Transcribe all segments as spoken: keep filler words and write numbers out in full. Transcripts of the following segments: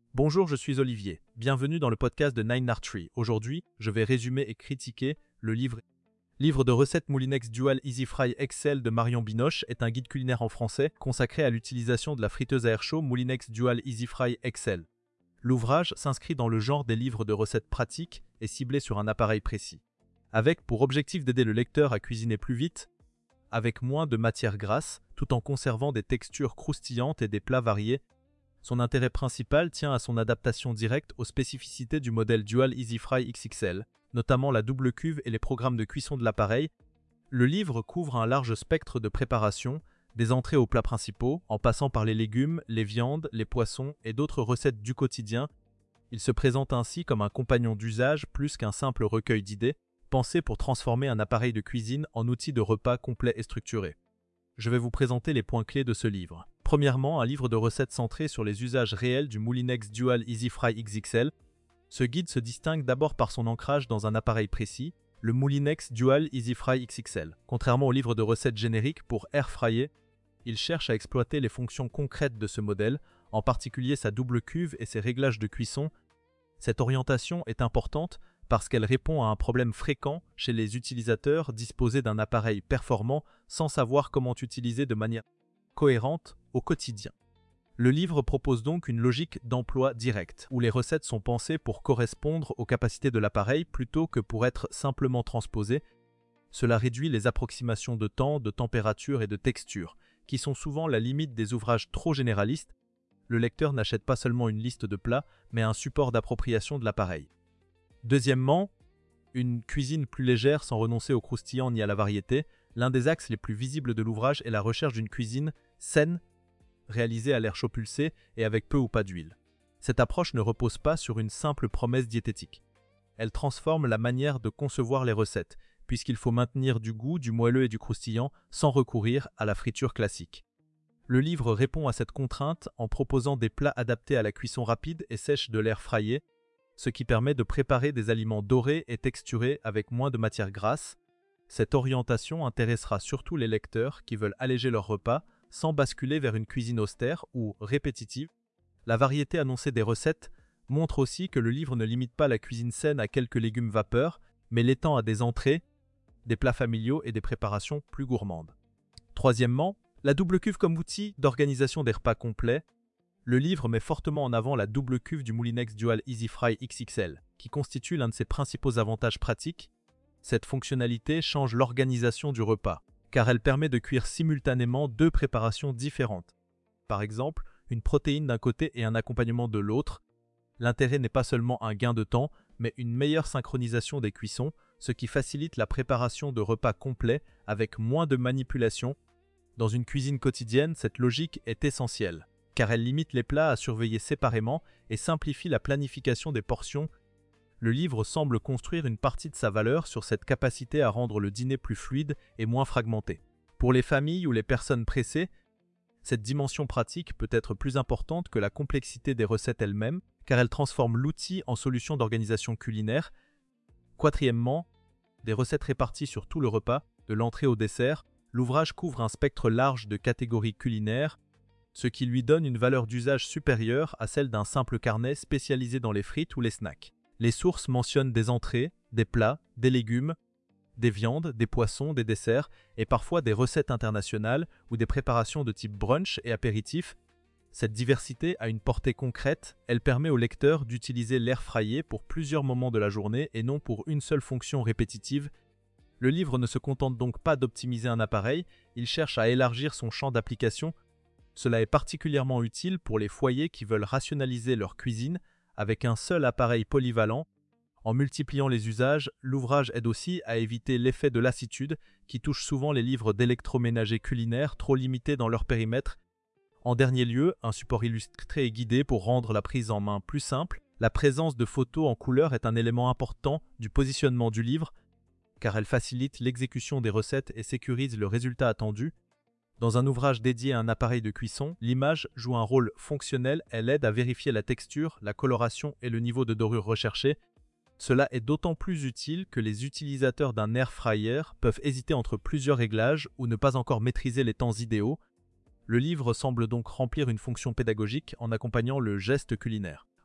Bonjour, je suis Olivier. Bienvenue dans le podcast de Nine Art Tree. Aujourd'hui, je vais résumer et critiquer le livre Livre de recettes Moulinex Dual Easy Fry Excel de Marion Binoche est un guide culinaire en français consacré à l'utilisation de la friteuse à air chaud Moulinex Dual Easy Fry Excel. L'ouvrage s'inscrit dans le genre des livres de recettes pratiques et ciblés sur un appareil précis, avec pour objectif d'aider le lecteur à cuisiner plus vite, avec moins de matière grasse, tout en conservant des textures croustillantes et des plats variés. Son intérêt principal tient à son adaptation directe aux spécificités du modèle Dual Easy Fry X X L, notamment la double cuve et les programmes de cuisson de l'appareil. Le livre couvre un large spectre de préparation, des entrées aux plats principaux, en passant par les légumes, les viandes, les poissons et d'autres recettes du quotidien. Il se présente ainsi comme un compagnon d'usage plus qu'un simple recueil d'idées, pensé pour transformer un appareil de cuisine en outil de repas complet et structuré. Je vais vous présenter les points clés de ce livre. Premièrement, un livre de recettes centré sur les usages réels du Moulinex Dual Easy Fry X X L. Ce guide se distingue d'abord par son ancrage dans un appareil précis, le Moulinex Dual Easy Fry X X L. Contrairement au livre de recettes générique pour air fryer, il cherche à exploiter les fonctions concrètes de ce modèle, en particulier sa double cuve et ses réglages de cuisson. Cette orientation est importante parce qu'elle répond à un problème fréquent chez les utilisateurs disposés d'un appareil performant sans savoir comment utiliser de manière cohérente au quotidien. Le livre propose donc une logique d'emploi direct, où les recettes sont pensées pour correspondre aux capacités de l'appareil plutôt que pour être simplement transposées. Cela réduit les approximations de temps, de température et de texture, qui sont souvent la limite des ouvrages trop généralistes. Le lecteur n'achète pas seulement une liste de plats, mais un support d'appropriation de l'appareil. Deuxièmement, une cuisine plus légère sans renoncer au croustillant ni à la variété. L'un des axes les plus visibles de l'ouvrage est la recherche d'une cuisine saine, réalisée à l'air chaud pulsé et avec peu ou pas d'huile. Cette approche ne repose pas sur une simple promesse diététique. Elle transforme la manière de concevoir les recettes, puisqu'il faut maintenir du goût, du moelleux et du croustillant sans recourir à la friture classique. Le livre répond à cette contrainte en proposant des plats adaptés à la cuisson rapide et sèche de l'air fryer, ce qui permet de préparer des aliments dorés et texturés avec moins de matière grasse. Cette orientation intéressera surtout les lecteurs qui veulent alléger leur repas sans basculer vers une cuisine austère ou répétitive. La variété annoncée des recettes montre aussi que le livre ne limite pas la cuisine saine à quelques légumes vapeur, mais l'étend à des entrées, des plats familiaux et des préparations plus gourmandes. Troisièmement, la double cuve comme outil d'organisation des repas complets. Le livre met fortement en avant la double cuve du Moulinex Dual Easy Fry X X L, qui constitue l'un de ses principaux avantages pratiques. Cette fonctionnalité change l'organisation du repas, car elle permet de cuire simultanément deux préparations différentes. Par exemple, une protéine d'un côté et un accompagnement de l'autre. L'intérêt n'est pas seulement un gain de temps, mais une meilleure synchronisation des cuissons, ce qui facilite la préparation de repas complets avec moins de manipulation. Dans une cuisine quotidienne, cette logique est essentielle, car elle limite les plats à surveiller séparément et simplifie la planification des portions. Le livre semble construire une partie de sa valeur sur cette capacité à rendre le dîner plus fluide et moins fragmenté. Pour les familles ou les personnes pressées, cette dimension pratique peut être plus importante que la complexité des recettes elles-mêmes, car elle transforme l'outil en solution d'organisation culinaire. Quatrièmement, des recettes réparties sur tout le repas, de l'entrée au dessert. L'ouvrage couvre un spectre large de catégories culinaires, ce qui lui donne une valeur d'usage supérieure à celle d'un simple carnet spécialisé dans les frites ou les snacks. Les sources mentionnent des entrées, des plats, des légumes, des viandes, des poissons, des desserts et parfois des recettes internationales ou des préparations de type brunch et apéritif. Cette diversité a une portée concrète, elle permet au lecteur d'utiliser l'air fryer pour plusieurs moments de la journée et non pour une seule fonction répétitive. Le livre ne se contente donc pas d'optimiser un appareil, il cherche à élargir son champ d'application. Cela est particulièrement utile pour les foyers qui veulent rationaliser leur cuisine avec un seul appareil polyvalent. En multipliant les usages, l'ouvrage aide aussi à éviter l'effet de lassitude qui touche souvent les livres d'électroménager culinaire trop limités dans leur périmètre. En dernier lieu, un support illustré et guidé pour rendre la prise en main plus simple. La présence de photos en couleur est un élément important du positionnement du livre, car elle facilite l'exécution des recettes et sécurise le résultat attendu. Dans un ouvrage dédié à un appareil de cuisson, l'image joue un rôle fonctionnel, elle aide à vérifier la texture, la coloration et le niveau de dorure recherché. Cela est d'autant plus utile que les utilisateurs d'un air fryer peuvent hésiter entre plusieurs réglages ou ne pas encore maîtriser les temps idéaux. Le livre semble donc remplir une fonction pédagogique en accompagnant le geste culinaire.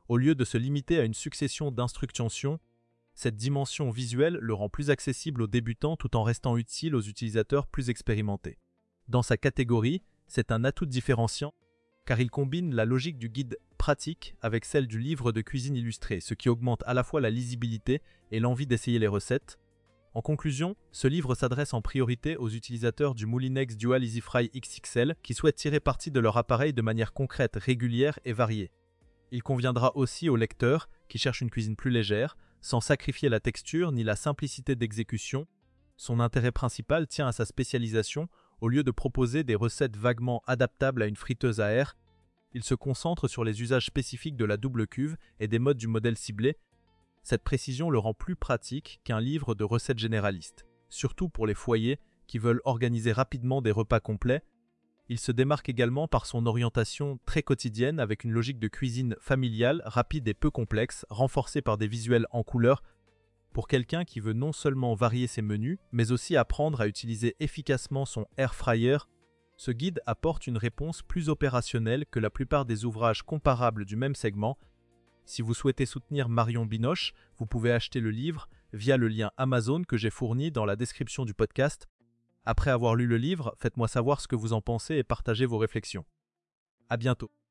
Au lieu de se limiter à une succession d'instructions, cette dimension visuelle le rend plus accessible aux débutants tout en restant utile aux utilisateurs plus expérimentés. Dans sa catégorie, c'est un atout différenciant car il combine la logique du guide pratique avec celle du livre de cuisine illustré, ce qui augmente à la fois la lisibilité et l'envie d'essayer les recettes. En conclusion, ce livre s'adresse en priorité aux utilisateurs du Moulinex Dual EasyFry X X L qui souhaitent tirer parti de leur appareil de manière concrète, régulière et variée. Il conviendra aussi aux lecteurs qui cherchent une cuisine plus légère, sans sacrifier la texture ni la simplicité d'exécution. Son intérêt principal tient à sa spécialisation. Au lieu de proposer des recettes vaguement adaptables à une friteuse à air, il se concentre sur les usages spécifiques de la double cuve et des modes du modèle ciblé. Cette précision le rend plus pratique qu'un livre de recettes généralistes, surtout pour les foyers qui veulent organiser rapidement des repas complets. Il se démarque également par son orientation très quotidienne avec une logique de cuisine familiale, rapide et peu complexe, renforcée par des visuels en couleurs. Pour quelqu'un qui veut non seulement varier ses menus, mais aussi apprendre à utiliser efficacement son air fryer, ce guide apporte une réponse plus opérationnelle que la plupart des ouvrages comparables du même segment. Si vous souhaitez soutenir Marion Binoche, vous pouvez acheter le livre via le lien Amazon que j'ai fourni dans la description du podcast. Après avoir lu le livre, faites-moi savoir ce que vous en pensez et partagez vos réflexions. À bientôt.